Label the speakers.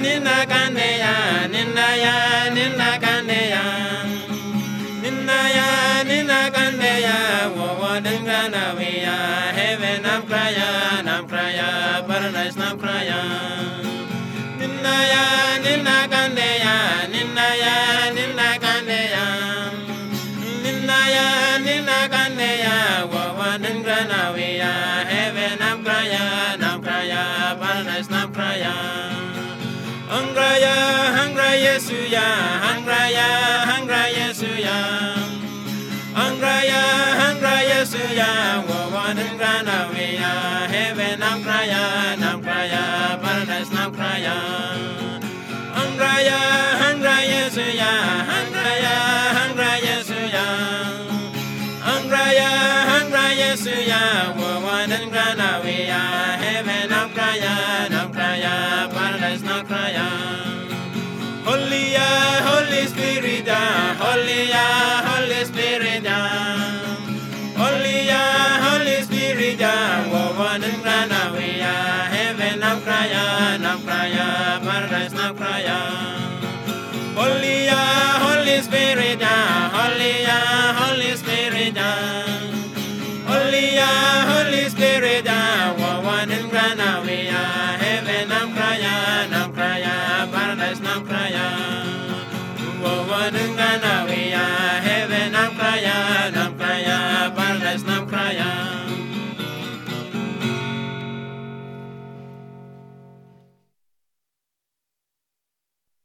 Speaker 1: Nina Kandeya, Ninaya, Nina Kandeya, Ninaya, Nina Kandeya, Wawadangana, we are heaven, Namkraya, Namkraya, Paradise, Namkraya. Ninaya, Nina Kandeya, Ninaya, Nina Kandeya, Ninaya, Nina Kandeya, Wawadangana, we are heaven, Namkraya, Namkraya, Paradise, Namkraya. Hangraya, Hangraya Suya, Hangraya, Hangraya Suya, Hangraya, Hangraya Suya, Wawadangana, we are heaven, Namkraya, Namkraya, Paradise, Namkraya. Hangraya, Hangraya Suya, Hangraya, Hangraya Suya, Hangraya, Hangraya Suya, Wawadangana, we are heaven, Namkraya, Namkraya, Paradise, Namkraya. Holy, Holy Spirit, Holy, Holy Spirit, Holy, Holy Spirit, Wawadangana, we are heaven, Namkraya, Namkraya, Paradise, Namkraya. Holy, Holy Spirit, Holy, Holy Spirit, Holy, Holy Spirit, Wawadangana, we are heaven, Namkraya, Namkraya, Paradise, Namkraya. Wawadangana,